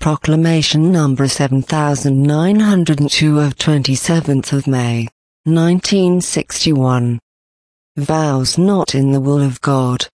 Proclamation number 7902 of 27th of May, 1961. Vows not in the will of God.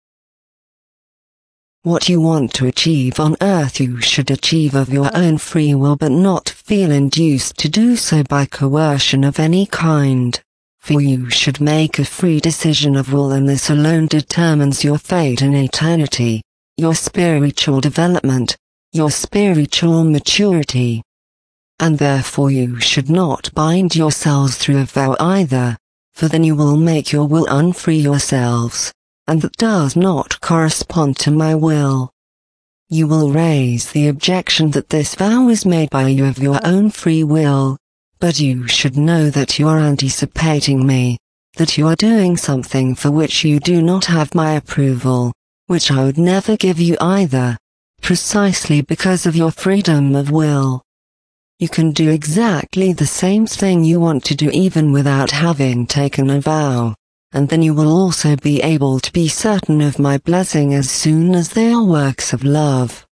What you want to achieve on earth you should achieve of your own free will, but not feel induced to do so by coercion of any kind. For you should make a free decision of will, and this alone determines your fate in eternity, your spiritual development, your spiritual maturity. And therefore you should not bind yourselves through a vow either, for then you will make your will unfree yourselves, and that does not correspond to my will. You will raise the objection that this vow is made by you of your own free will, but you should know that you are anticipating me, that you are doing something for which you do not have my approval, which I would never give you either, precisely because of your freedom of will. You can do exactly the same thing you want to do even without having taken a vow, and then you will also be able to be certain of my blessing as soon as they are works of love.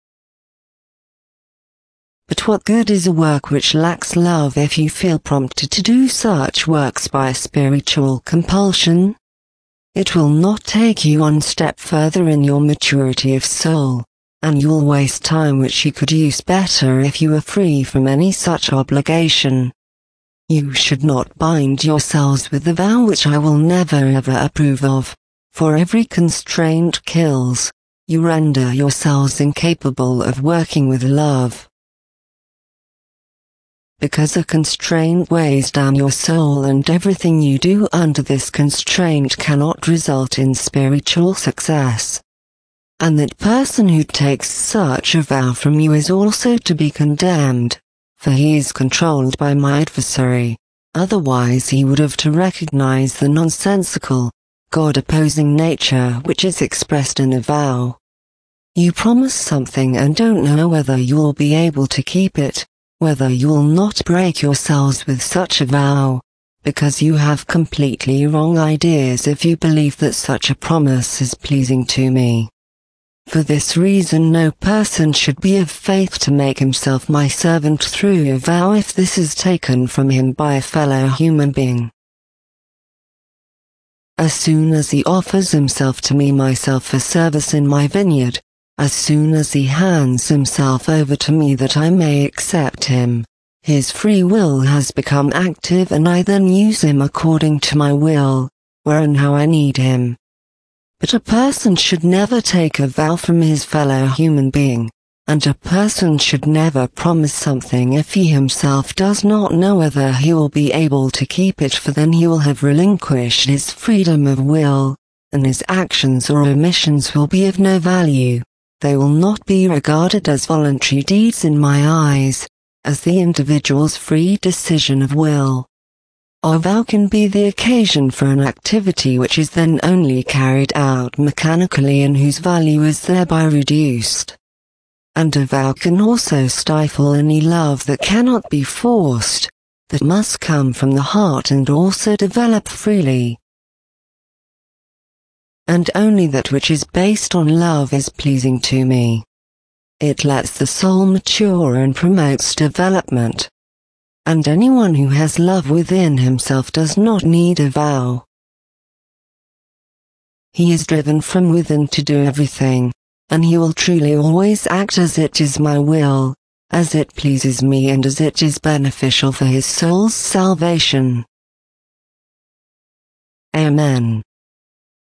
But what good is a work which lacks love if you feel prompted to do such works by spiritual compulsion? It will not take you one step further in your maturity of soul, and you will waste time which you could use better if you were free from any such obligation. You should not bind yourselves with the vow which I will never ever approve of, for every constraint kills. You render yourselves incapable of working with love. Because a constraint weighs down your soul, and everything you do under this constraint cannot result in spiritual success. And that person who takes such a vow from you is also to be condemned, for he is controlled by my adversary, otherwise he would have to recognize the nonsensical, God-opposing nature which is expressed in a vow. You promise something and don't know whether you will be able to keep it, whether you will not break yourselves with such a vow, because you have completely wrong ideas if you believe that such a promise is pleasing to me. For this reason no person should be of faith to make himself my servant through a vow if this is taken from him by a fellow human being. As soon as he offers himself to me myself for service in my vineyard, as soon as he hands himself over to me that I may accept him, his free will has become active, and I then use him according to my will, where and how I need him. But a person should never take a vow from his fellow human being, and a person should never promise something if he himself does not know whether he will be able to keep it, for then he will have relinquished his freedom of will, and his actions or omissions will be of no value. They will not be regarded as voluntary deeds in my eyes, as the individual's free decision of will. A vow can be the occasion for an activity which is then only carried out mechanically and whose value is thereby reduced. And a vow can also stifle any love that cannot be forced, that must come from the heart and also develop freely. And only that which is based on love is pleasing to me. It lets the soul mature and promotes development. And anyone who has love within himself does not need a vow. He is driven from within to do everything, and he will truly always act as it is my will, as it pleases me and as it is beneficial for his soul's salvation. Amen.